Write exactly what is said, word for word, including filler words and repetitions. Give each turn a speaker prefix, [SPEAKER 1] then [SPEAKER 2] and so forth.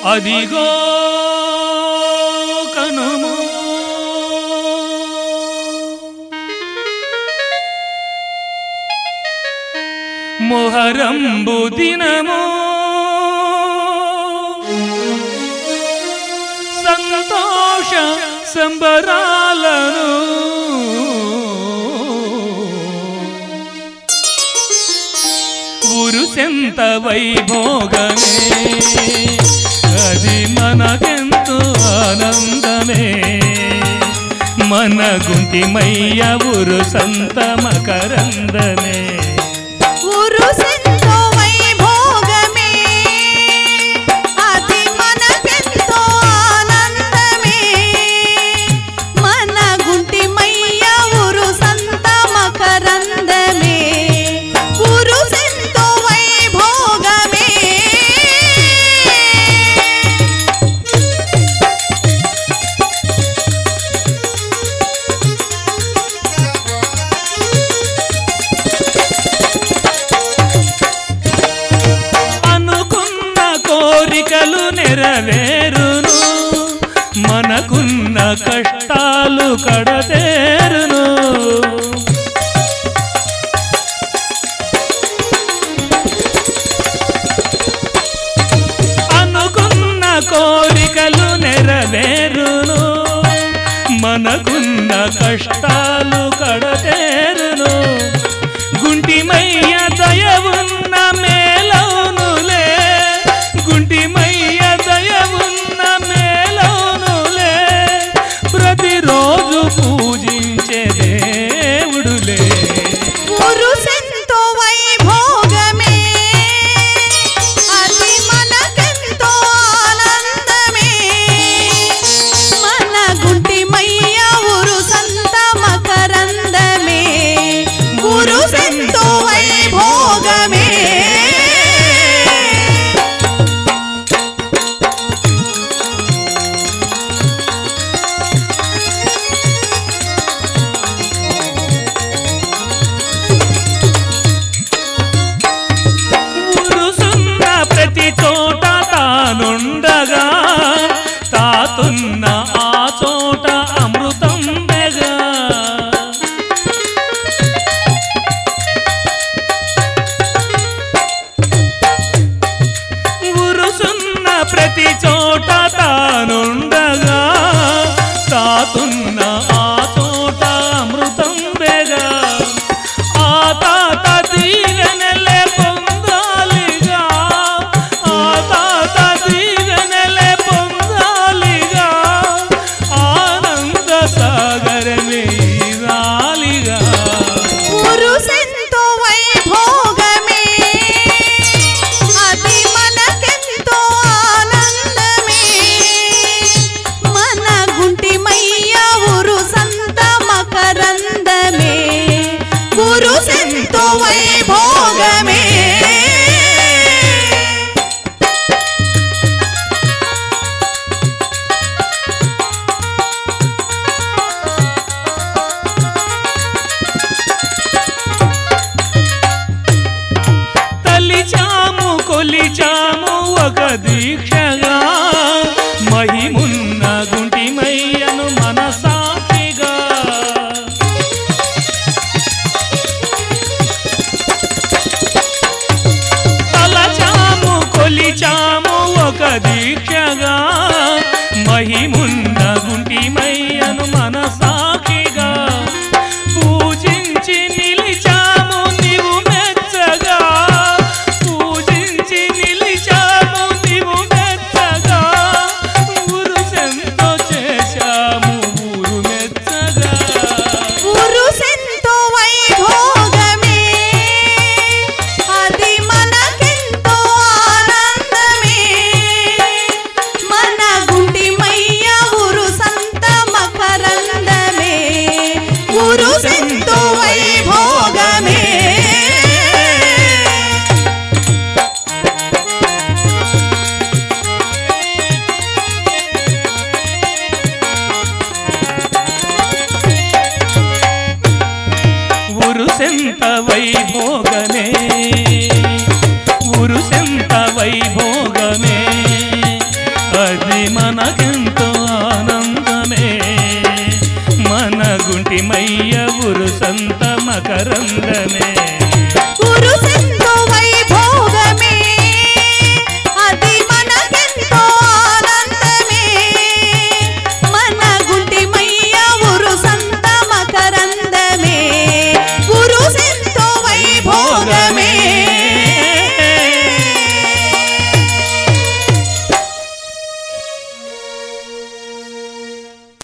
[SPEAKER 1] అదిగో కనుము మొహరంబు దినము సంతోష సంబరాలను ఊరుసెంత వైభోగమే అది మనకెంతో ఆనందమే మన గుంటిమయ్య ఊరుసంత మకరందమే
[SPEAKER 2] ఊరుసెంతో వైభోగమే అది మనకెంతో ఆనందమే మన గుంటిమయ్య ఊరుసంత మకరందమే ఊరుసెంతో వైభోగమే
[SPEAKER 1] కోరికలు నెరవేరును మనకున్న కష్టాలు కడతేరును అనుకున్న కోరికలు నెరవేరును మనకున్న కష్టాలు కడతేరును గుంటిమయ్య దయ ఉన్న మేలవునులే గుంటిమయ్య దయ ఉన్న మేలవునులే ప్రతిరోజు పూజించే దేవుడులే
[SPEAKER 2] ఊరుసెంతో వైభోగమే అది మనకెంతో ఆనందమే మన గుంటిమయ్య ఊరుసంత మకరందమే ఊరుసెంతో వైభోగమే
[SPEAKER 1] ప్రతి చోట తానుండగా తాతున్న ఆ చోట అమృతం బెగా ఉరుసున్న ప్రతి చోట తానుండగా తాతున్న ఆ చోట అమృతం బెగా ఆ తాత దీవెనలే పొందాలిగా ఆ తాత దీవెనలే పొందాలిగా ఆనంద సాగరమే రాలిగా
[SPEAKER 2] ఊరుసెంతో వైభోగమే అది మనకెంతో ఆనందమే మన గుంటిమయ్య ఊరుసంత మకరందమే ఊరుసెంతో వైభోగమే
[SPEAKER 1] తలిచాము కొలిచాము ఒక దీక్షగా మహిమున్న గుంటిమయ్యను మనసాక్షిగా తలచాము కొలిచాము ఒక దీక్షగా మహిమున్న గుంటిమయ్యను మనసాక్షిగా పూజించి నిలిచాము నీవు మెచ్చగా పూజించి నిలిచాము నీవు మెచ్చగా ఊరుసెంతో చేశాము ఊరు మెచ్చగా
[SPEAKER 2] ఊరుసెంతో వైభోగమే అది మనకెంతో ఆనందమే మన గుంటిమయ్య ఊరుసంత మకరందమే ఊరుసెంతో వైభోగమే
[SPEAKER 1] ఊరుసెంత వైభోగమే ఊరుసెంత వైభోగమే సంత మకరందమే